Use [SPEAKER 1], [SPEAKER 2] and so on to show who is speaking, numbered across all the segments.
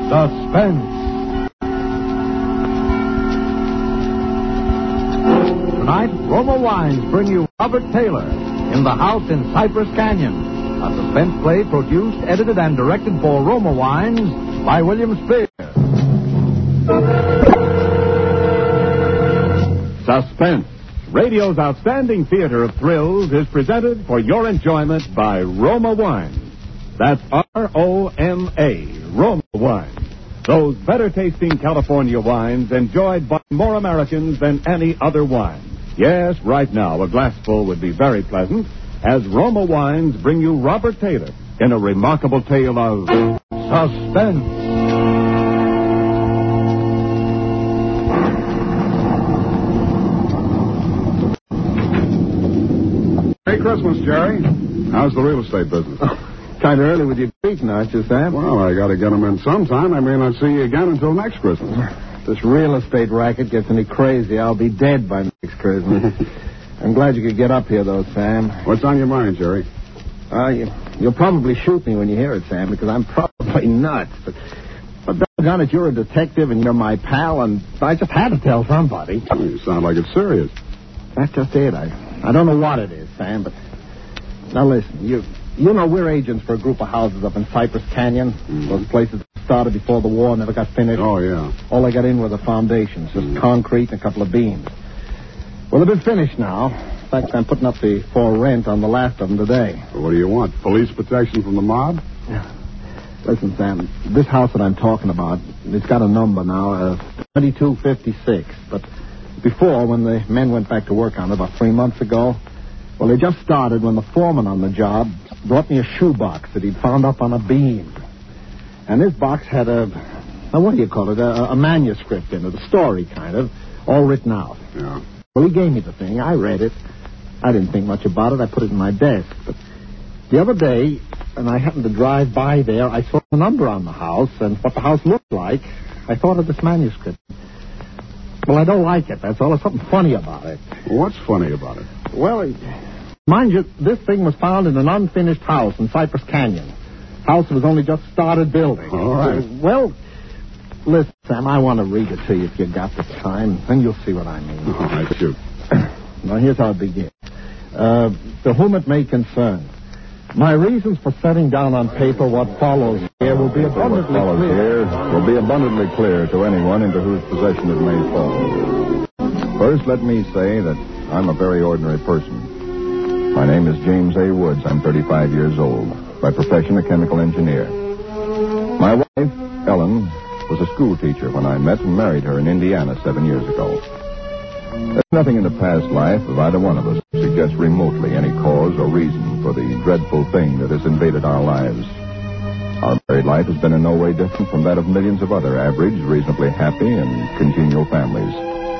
[SPEAKER 1] Suspense. Tonight, Roma Wines bring you Robert Taylor in The House in Cypress Canyon, a suspense play produced, edited, and directed for Roma Wines by William Spear.
[SPEAKER 2] Suspense, radio's outstanding theater of thrills, is presented for your enjoyment by Roma Wines. That's R-O-M-A, Roma Wines. Those better-tasting California wines enjoyed by more Americans than any other wine. Yes, right now, a glassful would be very pleasant, as Roma Wines bring you Robert Taylor in a remarkable tale of suspense.
[SPEAKER 3] Merry Christmas, Jerry. How's the real estate business?
[SPEAKER 4] Kind of early with your greeting, aren't you, Sam?
[SPEAKER 3] Well, I got to get them in sometime. I may not see you again until next Christmas.
[SPEAKER 4] This real estate racket gets any crazy, I'll be dead by next Christmas. I'm glad you could get up here, though, Sam.
[SPEAKER 3] What's on your mind, Jerry?
[SPEAKER 4] You'll probably shoot me when you hear it, Sam, because I'm probably nuts. But doggone it, you're a detective and you're my pal, and I just had to tell somebody.
[SPEAKER 3] You sound like it's serious.
[SPEAKER 4] That's just it. I don't know what it is, Sam, but... Now, listen, you know we're agents for a group of houses up in Cypress Canyon. Mm-hmm. Those places started before the war, never got finished.
[SPEAKER 3] Oh, yeah.
[SPEAKER 4] All they got in were the foundations, just concrete and a couple of beams. Well, they've been finished now. In fact, I'm putting up the for rent on the last of them today.
[SPEAKER 3] Well, what do you want? Police protection from the mob?
[SPEAKER 4] Listen, Sam, this house that I'm talking about, it's got a number now, 2256. But before, when the men went back to work on it about 3 months ago, well, they just started when the foreman on the job brought me a shoebox that he'd found up on a beam. And this box had a manuscript in it, a story kind of, all written out.
[SPEAKER 3] Yeah.
[SPEAKER 4] Well, he gave me the thing. I read it. I didn't think much about it. I put it in my desk. But the other day, and I happened to drive by there, I saw the number on the house and what the house looked like. I thought of this manuscript. Well, I don't like it. That's all. There's something funny about it.
[SPEAKER 3] What's funny about it?
[SPEAKER 4] Well, mind you, this thing was found in an unfinished house in Cypress Canyon. House that was only just started building.
[SPEAKER 3] All right.
[SPEAKER 4] Well, listen, Sam, I want to read it to you if you got the time, and you'll see what I mean.
[SPEAKER 3] All right, shoot.
[SPEAKER 4] Now, here's how it begins. To whom it may concern, my reasons for setting down on paper what follows here will be abundantly
[SPEAKER 5] clear to anyone into whose possession it may fall. First, let me say that I'm a very ordinary person. My name is James A. Woods. I'm 35 years old. By profession, a chemical engineer. My wife, Ellen, was a school teacher when I met and married her in Indiana 7 years ago. There's nothing in the past life of either one of us that suggests remotely any cause or reason for the dreadful thing that has invaded our lives. Our married life has been in no way different from that of millions of other average, reasonably happy, and congenial families.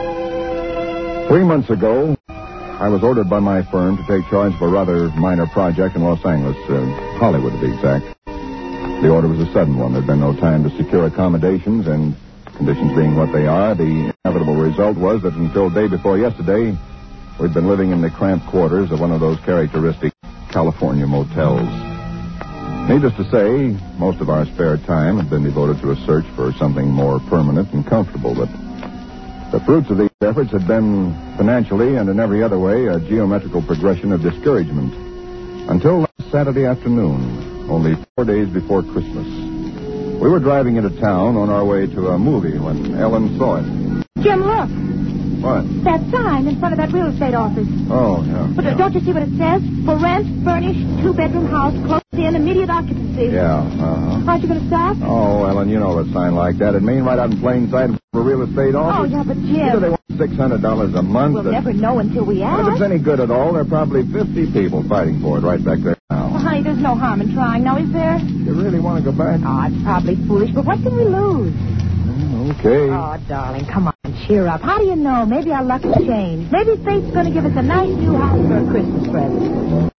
[SPEAKER 5] 3 months ago, I was ordered by my firm to take charge of a rather minor project in Los Angeles, Hollywood to be exact. The order was a sudden one. There'd been no time to secure accommodations, and conditions being what they are, the inevitable result was that until day before yesterday, we'd been living in the cramped quarters of one of those characteristic California motels. Needless to say, most of our spare time had been devoted to a search for something more permanent and comfortable, but the fruits of these efforts had been, financially and in every other way, a geometrical progression of discouragement. Until last Saturday afternoon, only 4 days before Christmas. We were driving into town on our way to a movie when Ellen saw it.
[SPEAKER 6] Jim, look.
[SPEAKER 5] What?
[SPEAKER 6] That sign in front of that real estate office.
[SPEAKER 5] Oh, yeah.
[SPEAKER 6] But don't you see what it says? For rent, furnished, 2-bedroom house, closed in, immediate occupancy.
[SPEAKER 5] Yeah, uh-huh.
[SPEAKER 6] Aren't you going to stop?
[SPEAKER 5] Oh, Ellen, you know a sign like that. It means right out in plain sight for a real estate office.
[SPEAKER 6] Oh, yeah, but Jim...
[SPEAKER 5] Either they want $600 a month.
[SPEAKER 6] We'll never know until we ask.
[SPEAKER 5] If it's any good at all, there are probably 50 people fighting for it right back there now.
[SPEAKER 6] Well, honey, there's no harm in trying now, is there?
[SPEAKER 5] You really want to go back?
[SPEAKER 6] Oh, it's probably foolish, but what can we lose?
[SPEAKER 5] Okay.
[SPEAKER 6] Oh, darling, come on, cheer up. How do you know? Maybe our luck will change. Maybe fate's going to give us a nice new house for a Christmas present.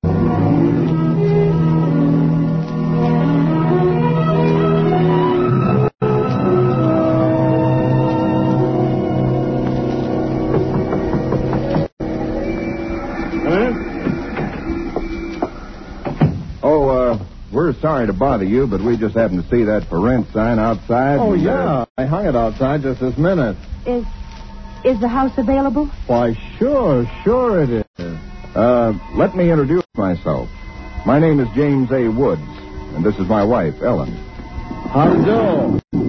[SPEAKER 5] sorry to bother you, but we just happened to see that for rent sign outside.
[SPEAKER 4] Oh, yeah. I hung it outside just this minute.
[SPEAKER 6] Is the house available?
[SPEAKER 4] Why, sure it is.
[SPEAKER 5] Let me introduce myself. My name is James A. Woods, and this is my wife, Ellen.
[SPEAKER 4] How do you do?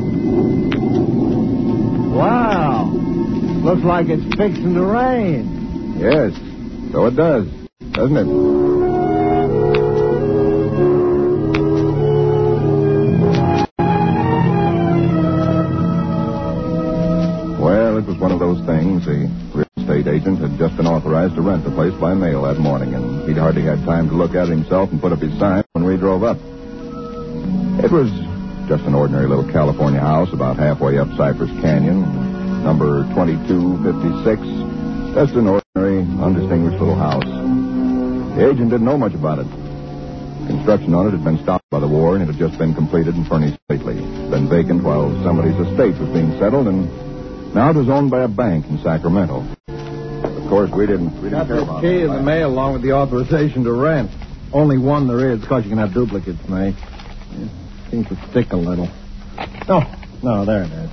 [SPEAKER 4] Wow. Looks like it's fixing to rain.
[SPEAKER 5] Yes, so it does, doesn't it? Well, it was one of those things. The real estate agent had just been authorized to rent the place by mail that morning, and he'd hardly had time to look at it himself and put up his sign when we drove up. It was just an ordinary little California house about halfway up Cypress Canyon, number 2256. Just an ordinary, undistinguished little house. The agent didn't know much about it. Construction on it had been stopped by the war, and it had just been completed and furnished lately. It had been vacant while somebody's estate was being settled, and now it was owned by a bank in Sacramento. Of course, we didn't
[SPEAKER 4] Got
[SPEAKER 5] care
[SPEAKER 4] the
[SPEAKER 5] about
[SPEAKER 4] key
[SPEAKER 5] it.
[SPEAKER 4] in the mail along with the authorization to rent. Only one there is, because you can have duplicates made. It seems to stick a little. Oh, no, there it is.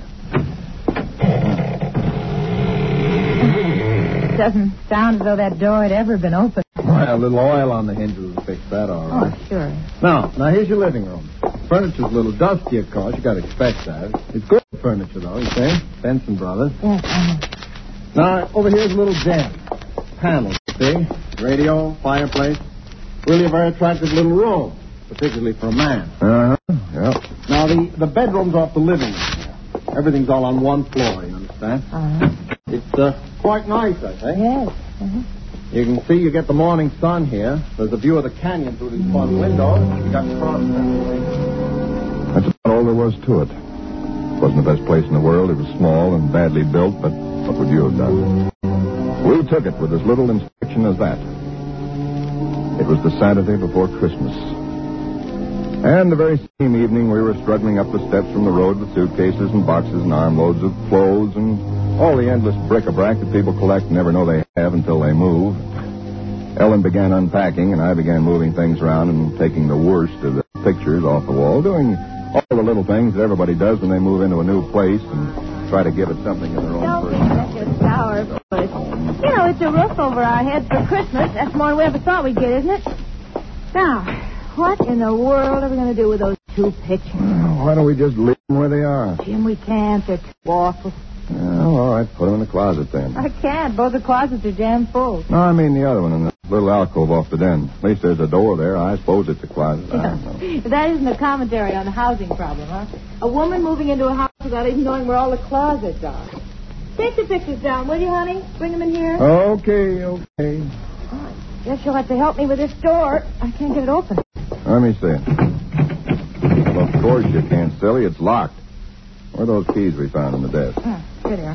[SPEAKER 6] It doesn't sound as though that door had ever been opened.
[SPEAKER 4] Well, a little oil on the hinges will fix that all right.
[SPEAKER 6] Oh, sure.
[SPEAKER 4] Now, here's your living room. Furniture's a little dusty, of course. You got to expect that. It's good furniture, though, you see? Benson Brothers.
[SPEAKER 6] Yes,
[SPEAKER 4] Now, over here's a little den. Panels, see? Radio, fireplace. Really a very attractive little room, particularly for a man.
[SPEAKER 5] Uh-huh, yep.
[SPEAKER 4] Now, the bedroom's off the living room here. Everything's all on one floor, you understand? It's quite nice, I think.
[SPEAKER 6] Yes.
[SPEAKER 4] You can see you get the morning sun here. There's a view of the canyon through these front windows. You got cross
[SPEAKER 5] That's about all there was to it. It wasn't the best place in the world. It was small and badly built, but what would you have done? We took it with as little inspection as that. It was the Saturday before Christmas. And the very same evening, we were struggling up the steps from the road with suitcases and boxes and armloads of clothes and all the endless bric-a-brac that people collect and never know they have until they move. Ellen began unpacking, and I began moving things around and taking the worst of the pictures off the wall, doing all the little things that everybody does when they move into a new place and try to give it something of their own
[SPEAKER 6] Don't
[SPEAKER 5] personality.
[SPEAKER 6] get your sour voice. You know, it's a roof over our heads for Christmas. That's more than we ever thought we'd get, isn't it? Now, what in the world are we going to do with those two pictures?
[SPEAKER 5] Why don't we just leave them where they are?
[SPEAKER 6] Jim, we can't. They're too awful.
[SPEAKER 5] Oh, all right. Put them in the closet then.
[SPEAKER 6] I can't. Both the closets are jammed full.
[SPEAKER 5] No, I mean the other one in the little alcove off the den. At least there's a door there. I suppose it's a closet. I don't know.
[SPEAKER 6] That isn't a commentary on the housing problem, huh? A woman moving into a house without even knowing where all the closets are. Take the pictures down, will you, honey? Bring them in here.
[SPEAKER 5] Okay.
[SPEAKER 6] Oh, guess you'll have to help me with this door. I can't get it open.
[SPEAKER 5] Let me see. Well, of course you can't, silly. It's locked. Where are those keys we found in the desk?
[SPEAKER 6] Here they are.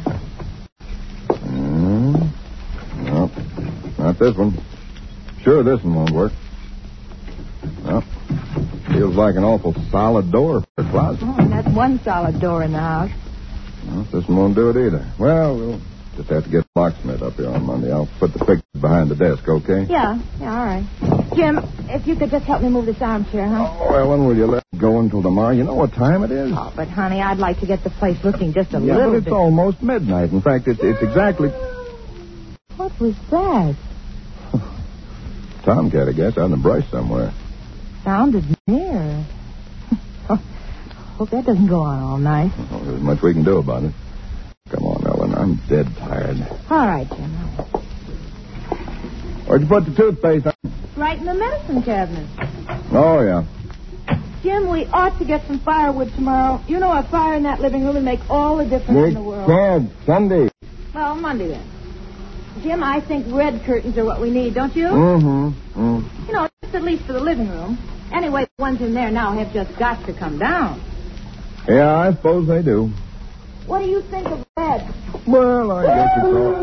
[SPEAKER 5] Nope. Not this one. Sure, this one won't work. Well, feels like an awful solid door for a closet.
[SPEAKER 6] Oh, and that's one solid door in the house.
[SPEAKER 5] Well, this one won't do it either. Well, we'll just have to get a locksmith up here on Monday. I'll put the pictures behind the desk, okay?
[SPEAKER 6] Yeah, all right. Jim, if you could just help me move this armchair, huh?
[SPEAKER 5] Oh, Ellen, will you let it go until tomorrow? You know what time it is?
[SPEAKER 6] Oh, but, honey, I'd like to get the place looking just a
[SPEAKER 5] Yeah,
[SPEAKER 6] little
[SPEAKER 5] but it's
[SPEAKER 6] bit.
[SPEAKER 5] almost midnight. In fact, it's exactly...
[SPEAKER 6] What was that?
[SPEAKER 5] Tomcat, I guess, out in the brush somewhere.
[SPEAKER 6] Sounded near. Hope that doesn't go on all night.
[SPEAKER 5] Well, there's much we can do about it. Come on, Ellen. I'm dead tired.
[SPEAKER 6] All right, Jim.
[SPEAKER 5] Where'd you put the toothpaste?
[SPEAKER 6] Right in the medicine cabinet.
[SPEAKER 5] Oh, yeah.
[SPEAKER 6] Jim, we ought to get some firewood tomorrow. You know, a fire in that living room would make all the difference in the world.
[SPEAKER 5] Can't. Sunday.
[SPEAKER 6] Well, Monday then. Jim, I think red curtains are what we need, don't you?
[SPEAKER 5] Mm-hmm.
[SPEAKER 6] You know, just at least for the living room. Anyway, the ones in there now have just got to come down.
[SPEAKER 5] Yeah, I suppose they do.
[SPEAKER 6] What do you think of red?
[SPEAKER 5] Well, I guess it's all...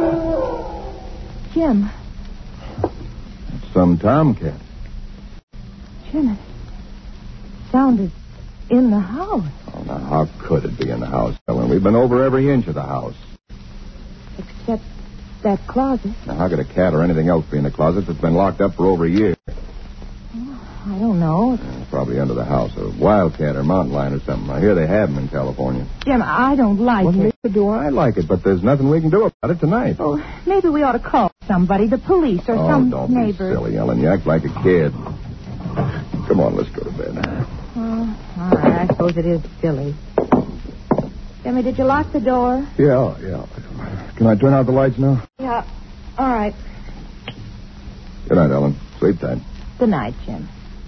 [SPEAKER 6] Jim.
[SPEAKER 5] It's some tomcat.
[SPEAKER 6] Jim, it sounded in the house.
[SPEAKER 5] Oh, now, how could it be in the house, Ellen? We've been over every inch of the house.
[SPEAKER 6] Except that closet.
[SPEAKER 5] Now, how could a cat or anything else be in the closet that's been locked up for over a year?
[SPEAKER 6] I don't know.
[SPEAKER 5] If probably under the house. A wildcat or mountain lion or something. I hear they have them in California.
[SPEAKER 6] Jim, I don't like
[SPEAKER 5] Well,
[SPEAKER 6] it.
[SPEAKER 5] neither do I like it, but there's nothing we can do about it tonight.
[SPEAKER 6] Oh, maybe we ought to call somebody, the police or some
[SPEAKER 5] don't
[SPEAKER 6] neighbor.
[SPEAKER 5] be silly, Ellen. You act like a kid. Come on, let's go to bed.
[SPEAKER 6] Oh, all right. I suppose it is silly. Jimmy, did you lock the door?
[SPEAKER 5] Yeah. Can I turn out the lights now?
[SPEAKER 6] Yeah. All right.
[SPEAKER 5] Good night, Ellen. Sleep tight.
[SPEAKER 6] Good night, Jim.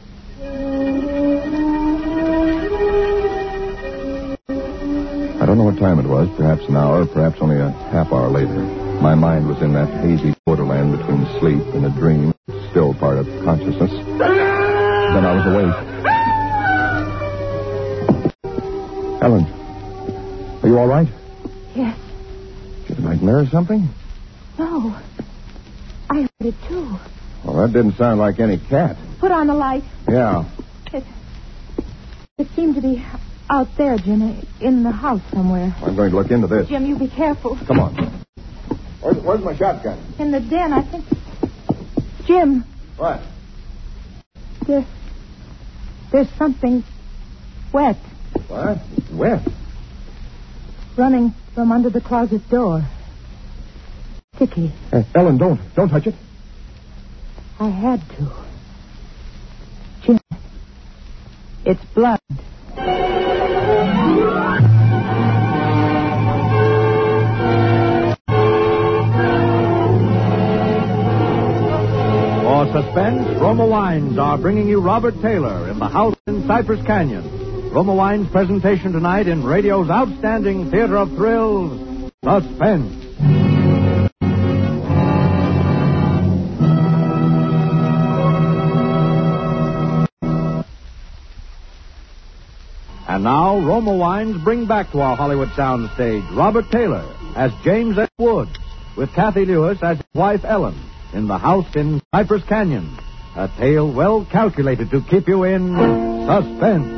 [SPEAKER 5] I don't know what time it was, perhaps an hour, perhaps only a half hour later. My mind was in that hazy borderland between sleep and a dream, still part of consciousness. Then I was awake. Ellen, are you all right?
[SPEAKER 6] Yes.
[SPEAKER 5] Did a nightmare or something?
[SPEAKER 6] No. I heard it, too.
[SPEAKER 5] Well, that didn't sound like any cat.
[SPEAKER 6] Put on the light.
[SPEAKER 5] Yeah.
[SPEAKER 6] It seemed to be out there, Jim, in the house somewhere.
[SPEAKER 5] I'm going to look into this.
[SPEAKER 6] Jim, you be careful.
[SPEAKER 5] Come on. Where's my shotgun?
[SPEAKER 6] In the den, I think. Jim,
[SPEAKER 5] What?
[SPEAKER 6] there's something wet
[SPEAKER 5] What? Wet?
[SPEAKER 6] running from under the closet door. Sticky.
[SPEAKER 5] Ellen, don't touch it.
[SPEAKER 6] I had to. Jim, it's blood.
[SPEAKER 1] For suspense, Roma Wines are bringing you Robert Taylor in The House in Cypress Canyon. Roma Wines' presentation tonight in radio's outstanding theater of thrills, Suspense. And now, Roma Wines bring back to our Hollywood soundstage Robert Taylor as James A. Woods, with Kathy Lewis as his wife Ellen, in The House in Cypress Canyon. A tale well calculated to keep you in suspense.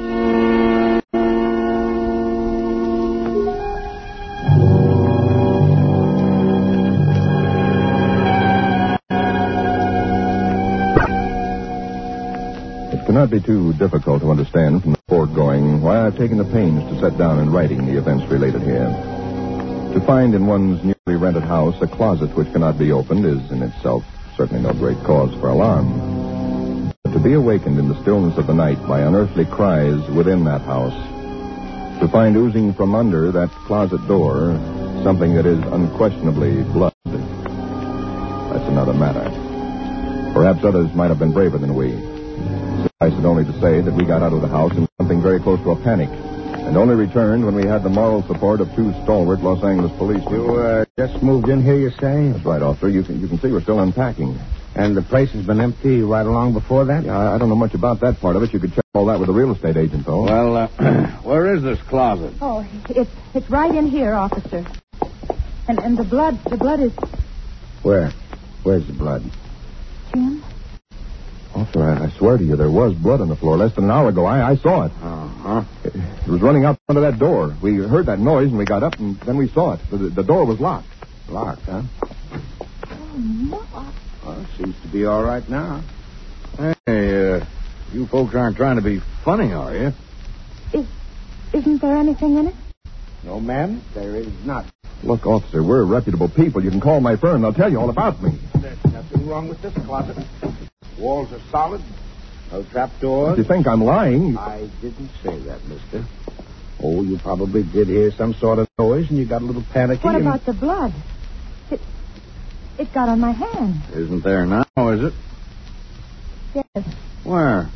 [SPEAKER 5] It cannot be too difficult to understand from the foregoing why I've taken the pains to set down in writing the events related here. To find in one's newly rented house a closet which cannot be opened is in itself certainly no great cause for alarm. But to be awakened in the stillness of the night by unearthly cries within that house, to find oozing from under that closet door something that is unquestionably blood, that's another matter. Perhaps others might have been braver than we. Suffice it only to say that we got out of the house in something very close to a panic, and only returned when we had the moral support of two stalwart Los Angeles policemen.
[SPEAKER 7] You just moved in here, you say?
[SPEAKER 5] That's right, officer. You can see we're still unpacking.
[SPEAKER 7] And the place has been empty right along before that?
[SPEAKER 5] Yeah, I don't know much about that part of it. You could check all that with the real estate agent, though.
[SPEAKER 3] Well, where is this closet?
[SPEAKER 6] Oh, it's right in here, officer. And the blood is...
[SPEAKER 7] Where? Where's the blood?
[SPEAKER 6] Jim?
[SPEAKER 5] Officer, I swear to you, there was blood on the floor less than an hour ago. I saw it.
[SPEAKER 3] Uh-huh.
[SPEAKER 5] It was running out under that door. We heard that noise, and we got up, and then we saw it. The door was locked.
[SPEAKER 7] Locked, huh?
[SPEAKER 6] Oh, no.
[SPEAKER 7] Well, it seems to be all right now.
[SPEAKER 3] Hey, you folks aren't trying to be funny, are you?
[SPEAKER 6] Isn't there anything in it?
[SPEAKER 7] No, ma'am, there is not.
[SPEAKER 5] Look, officer, we're reputable people. You can call my firm. They'll tell you all about me.
[SPEAKER 7] There's nothing wrong with this closet. Walls are solid. No trapdoors.
[SPEAKER 5] If you think I'm lying...
[SPEAKER 7] I didn't say that, mister. Oh, you probably did hear some sort of noise, and you got a little panicky.
[SPEAKER 6] What about the blood? It got on my hand.
[SPEAKER 3] Isn't there now, is it?
[SPEAKER 6] Yes.
[SPEAKER 3] Where?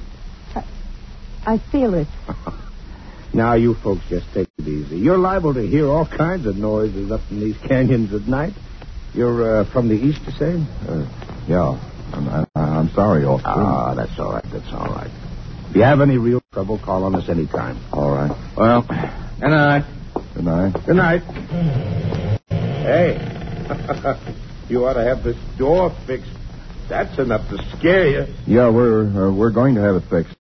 [SPEAKER 6] I feel it.
[SPEAKER 7] Now, you folks just take it easy. You're liable to hear all kinds of noises up in these canyons at night. You're from the east, you say?
[SPEAKER 5] Yeah. I'm sorry, officer.
[SPEAKER 7] Ah, that's all right. That's all right. If you have any real trouble, call on us anytime.
[SPEAKER 5] All right.
[SPEAKER 3] Well, good night.
[SPEAKER 5] Good night.
[SPEAKER 7] Good night. Hey, you ought to have this door fixed. That's enough to scare you.
[SPEAKER 5] Yeah, we're going to have it fixed.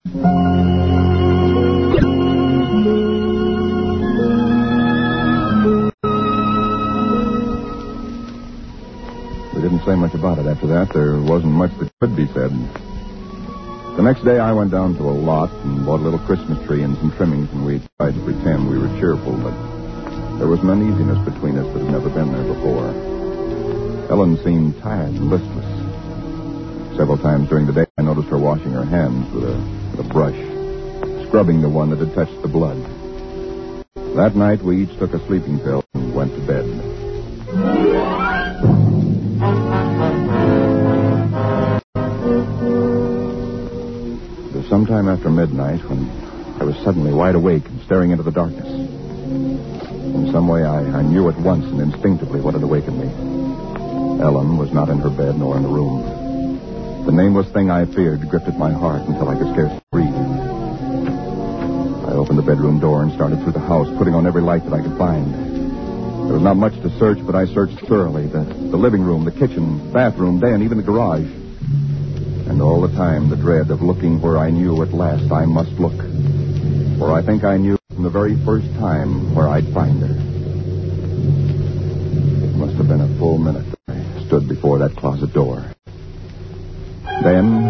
[SPEAKER 5] We didn't say much about it after that. There wasn't much that could be said. The next day I went down to a lot and bought a little Christmas tree and some trimmings, and we tried to pretend we were cheerful, but there was an uneasiness between us that had never been there before. Ellen seemed tired and listless. Several times during the day I noticed her washing her hands with a brush, scrubbing the one that had touched the blood. That night we each took a sleeping pill and went to bed. It was sometime after midnight when I was suddenly wide awake and staring into the darkness. In some way, I knew at once and instinctively what had awakened me. Ellen was not in her bed nor in the room. The nameless thing I feared gripped at my heart until I could scarcely breathe. I opened the bedroom door and started through the house, putting on every light that I could find. There was not much to search, but I searched thoroughly. The living room, the kitchen, bathroom, den, even the garage. And all the time, the dread of looking where I knew at last I must look. For I think I knew from the very first time where I'd find her. It must have been a full minute that I stood before that closet door. Then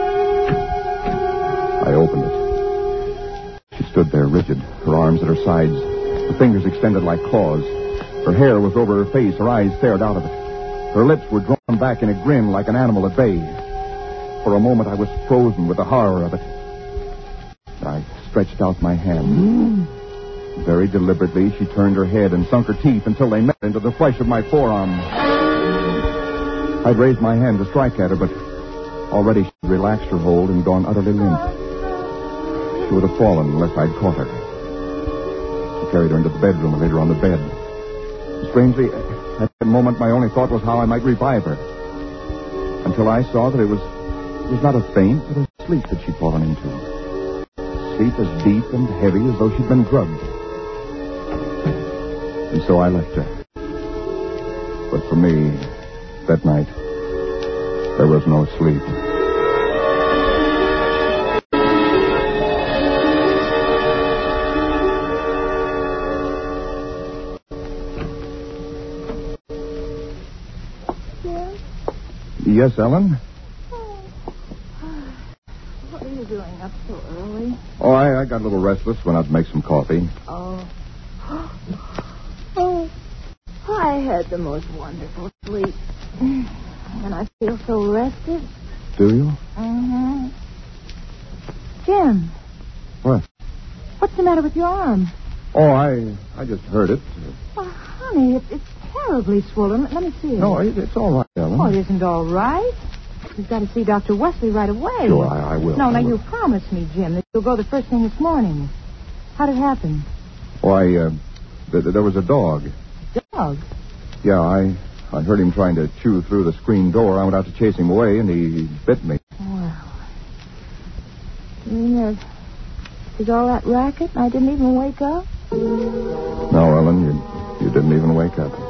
[SPEAKER 5] I opened it. She stood there rigid, her arms at her sides, her fingers extended like claws. Her hair was over her face, her eyes stared out of it. Her lips were drawn back in a grin like an animal at bay. For a moment I was frozen with the horror of it. I stretched out my hand. Very deliberately she turned her head and sunk her teeth until they met into the flesh of my forearm. I'd raised my hand to strike at her, but already she had relaxed her hold and gone utterly limp. She would have fallen unless I'd caught her. I carried her into the bedroom and laid her on the bed. Strangely, at that moment, my only thought was how I might revive her. Until I saw that it was not a faint, but a sleep that she'd fallen into. Sleep as deep and heavy as though she'd been drugged. And so I left her. But for me, that night, there was no sleep. Yes, Ellen?
[SPEAKER 6] What are you doing up so early?
[SPEAKER 5] Oh, I got a little restless. Went out to make some coffee.
[SPEAKER 6] Oh, I had the most wonderful sleep. And I feel so rested.
[SPEAKER 5] Do you?
[SPEAKER 6] Mm-hmm. Jim.
[SPEAKER 5] What?
[SPEAKER 6] What's the matter with your arm?
[SPEAKER 5] Oh, I just heard it.
[SPEAKER 6] Oh, honey, it's terribly swollen. Let me see it.
[SPEAKER 5] No, it's all right, Ellen.
[SPEAKER 6] Oh, it isn't all right. You've got to see Dr. Wesley right away.
[SPEAKER 5] Sure, I will.
[SPEAKER 6] No,
[SPEAKER 5] I will.
[SPEAKER 6] you promised me, Jim, that you'll go the first thing this morning. How'd it happen?
[SPEAKER 5] Why, there was a dog.
[SPEAKER 6] Dog?
[SPEAKER 5] Yeah, I heard him trying to chew through the screen door. I went out to chase him away, and he bit me.
[SPEAKER 6] Well, you mean there's all that racket and I didn't even wake up?
[SPEAKER 5] No, Ellen, you didn't even wake up.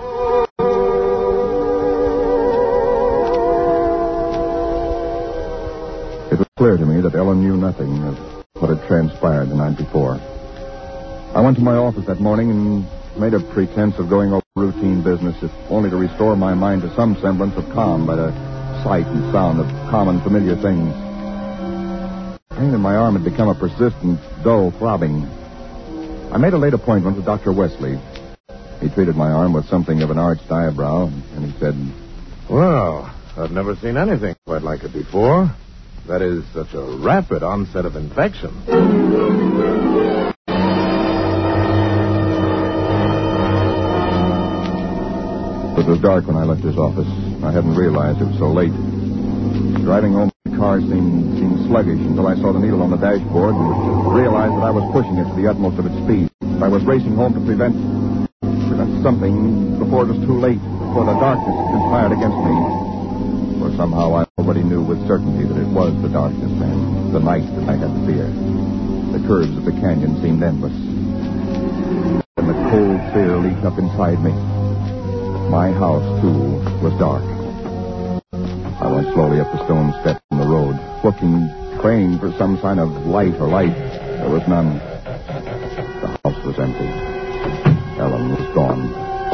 [SPEAKER 5] It was clear to me that Ellen knew nothing of what had transpired the night before. I went to my office that morning and made a pretense of going over routine business, if only to restore my mind to some semblance of calm by the sight and sound of common, familiar things. The pain in my arm had become a persistent, dull throbbing. I made a late appointment with Dr. Wesley. He treated my arm with something of an arched eyebrow, and he said,
[SPEAKER 3] Well, I've never seen anything quite like it before. That is, such a rapid onset of infection.
[SPEAKER 5] It was dark when I left his office. I hadn't realized it was so late. Driving home, the car seemed sluggish until I saw the needle on the dashboard and realized that I was pushing it to the utmost of its speed. I was racing home to prevent something before it was too late, before the darkness conspired against me. For somehow I already knew with certainty that it was the darkness and the night that I had to fear. The curves of the canyon seemed endless. And the cold fear leaped up inside me. My house, too, was dark. I went slowly up the stone steps in the road, looking, praying for some sign of light or life. There was none. The house was empty. Ellen was gone.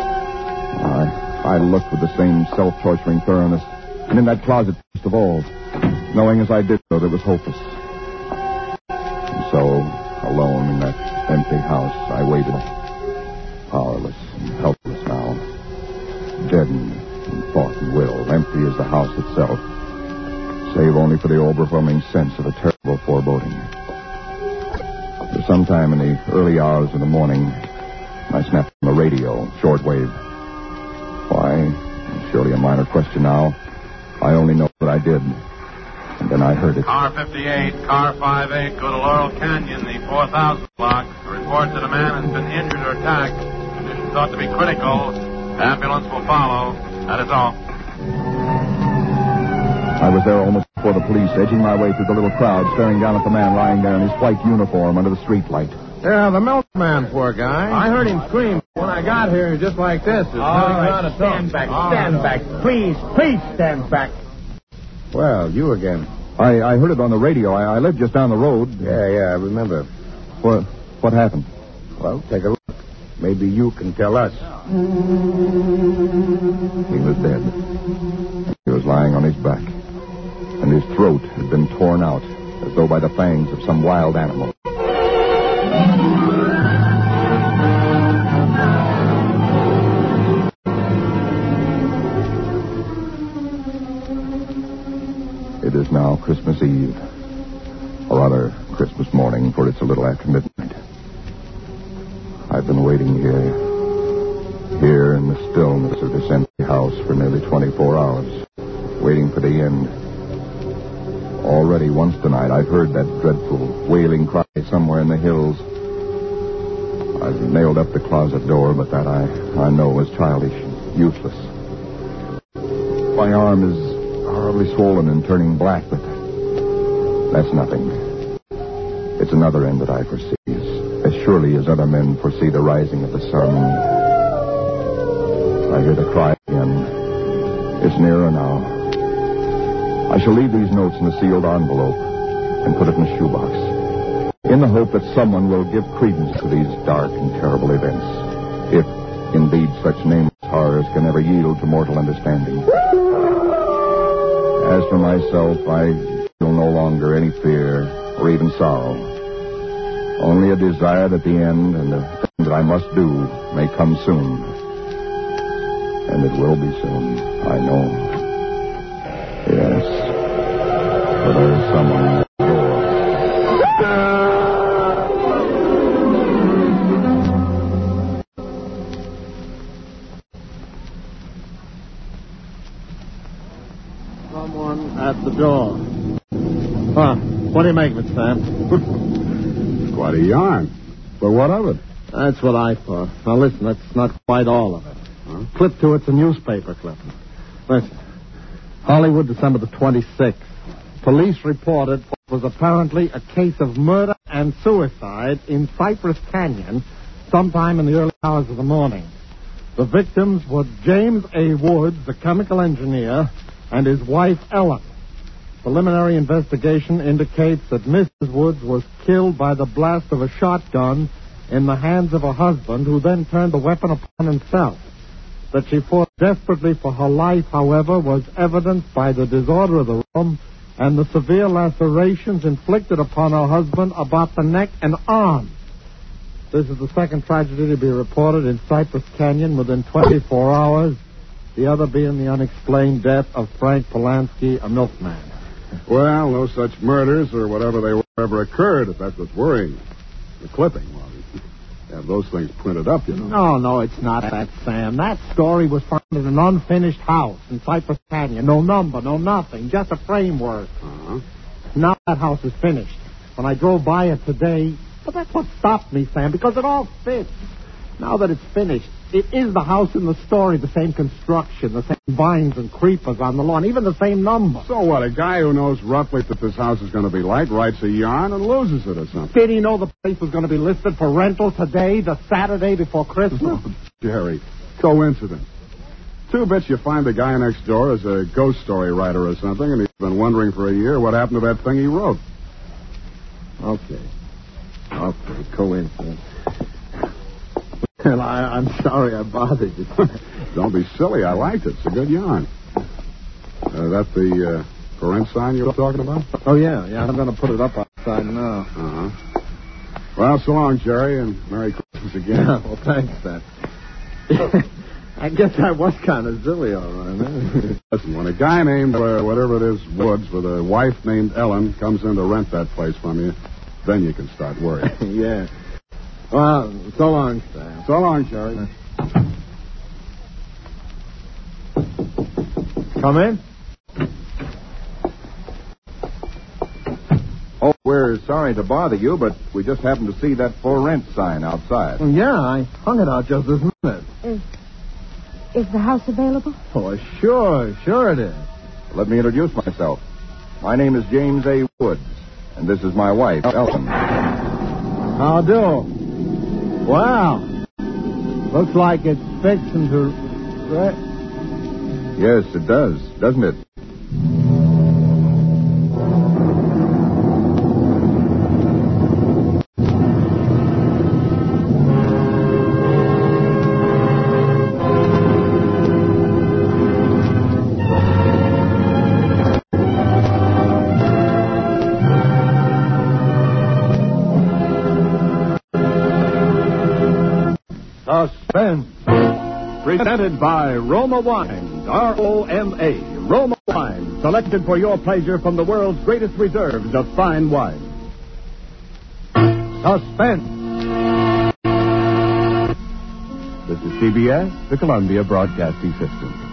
[SPEAKER 5] I looked with the same self-torturing thoroughness, and in that closet, first of all, knowing as I did so it was hopeless. And so, alone in that empty house, I waited, powerless and helpless now, deadened in thought and will, empty as the house itself, save only for the overwhelming sense of a terrible foreboding. For some time in the early hours of the morning, I snapped on the radio, shortwave. Why? Surely a minor question now. I only know that I did. And then I heard it.
[SPEAKER 8] Car 58, car 58, go to Laurel Canyon, the 4000 block. A report that a man has been injured or attacked. Condition thought to be critical. Ambulance will follow. That is all.
[SPEAKER 5] I was there almost before the police, edging my way through the little crowd, staring down at the man lying there in his white uniform under the streetlight.
[SPEAKER 3] Yeah, the milkman, poor guy.
[SPEAKER 7] I heard him scream. When I got here, just like this.
[SPEAKER 3] All right,
[SPEAKER 7] stand back. Stand back. Please stand back. Well, you again.
[SPEAKER 5] I heard it on the radio. I live just down the road.
[SPEAKER 7] Yeah, I remember.
[SPEAKER 5] What happened?
[SPEAKER 7] Well, take a look. Maybe you can tell us.
[SPEAKER 5] He was dead. He was lying on his back, and his throat had been torn out as though by the fangs of some wild animal. It is now Christmas Eve, or rather Christmas morning, for it's a little after midnight. I've been waiting here in the stillness of this empty house for nearly 24 hours, waiting for the end. Already once tonight I've heard that dreadful wailing cry somewhere in the hills. I've nailed up the closet door, but that I know is childish, useless. My arm is horribly swollen and turning black, but that's nothing. It's another end that I foresee, as surely as other men foresee the rising of the sun. I hear the cry again. It's nearer now. I shall leave these notes in a sealed envelope and put it in a shoebox, in the hope that someone will give credence to these dark and terrible events, if indeed such nameless horrors can ever yield to mortal understanding. As for myself, I feel no longer any fear or even sorrow. Only a desire that the end and the thing that I must do may come soon. And it will be soon, I know. Yes. For there is someone at the door.
[SPEAKER 4] Someone at the door. Huh. What do you make of it, Sam?
[SPEAKER 2] Quite a yarn. But what of it?
[SPEAKER 4] That's what I thought. Now, listen, that's not quite all of it.
[SPEAKER 2] Huh?
[SPEAKER 4] Clip to it's a newspaper clipping. Listen. Hollywood, December the 26th. Police reported what was apparently a case of murder and suicide in Cypress Canyon sometime in the early hours of the morning. The victims were James A. Woods, the chemical engineer, and his wife, Ellen. Preliminary investigation indicates that Mrs. Woods was killed by the blast of a shotgun in the hands of her husband, who then turned the weapon upon himself. That she fought desperately for her life, however, was evidenced by the disorder of the room and the severe lacerations inflicted upon her husband about the neck and arm. This is the second tragedy to be reported in Cypress Canyon within 24 hours, the other being the unexplained death of Frank Polanski, a milkman.
[SPEAKER 2] Well, no such murders or whatever they were ever occurred, if that's what's worrying. The clipping, well, you have those things printed up, you know.
[SPEAKER 4] No, it's not that, Sam. That story was found in an unfinished house in Cypress Canyon. No number, no nothing, just a framework.
[SPEAKER 2] Uh-huh.
[SPEAKER 4] Now that house is finished. When I drove by it today, but that's what stopped me, Sam, because it all fits. Now that it's finished, it is the house in the story, the same construction, the same vines and creepers on the lawn, even the same number.
[SPEAKER 2] So what, a guy who knows roughly that this house is going to be like writes a yarn and loses it or something?
[SPEAKER 4] Did he know the place was going to be listed for rental today, the Saturday before Christmas?
[SPEAKER 2] Jerry, coincidence. Two bits you find the guy next door is a ghost story writer or something, and he's been wondering for a year what happened to that thing he wrote.
[SPEAKER 4] Okay, coincidence. Well, I'm sorry I bothered you.
[SPEAKER 2] Don't be silly. I liked it. It's a good yarn. That's the
[SPEAKER 9] for rent sign you were talking about?
[SPEAKER 4] Oh, yeah. I'm going to put it up outside now.
[SPEAKER 9] Uh-huh. Well, so long, Jerry, and Merry Christmas again.
[SPEAKER 4] Yeah, well, thanks, Dad. I guess I was kind of silly, all right. Huh?
[SPEAKER 9] Listen, when a guy named, whatever it is, Woods, with a wife named Ellen, comes in to rent that place from you, then you can start worrying.
[SPEAKER 4] Yeah. Well, so long, Sam.
[SPEAKER 9] So long, Jerry.
[SPEAKER 4] Come in.
[SPEAKER 5] Oh, we're sorry to bother you, but we just happened to see that for rent sign outside.
[SPEAKER 4] Well, yeah, I hung it out just this minute.
[SPEAKER 6] Is the house available?
[SPEAKER 4] Oh, sure it is.
[SPEAKER 5] Let me introduce myself. My name is James A. Woods, and this is my wife, Ellen.
[SPEAKER 4] How do? Wow. Looks like it's fixing to...
[SPEAKER 5] Yes, it does, doesn't it?
[SPEAKER 1] Suspense.
[SPEAKER 2] Presented by Roma Wines, R-O-M-A, Roma Wines, selected for your pleasure from the world's greatest reserves of fine wine.
[SPEAKER 1] Suspense.
[SPEAKER 2] This is CBS, the Columbia Broadcasting System.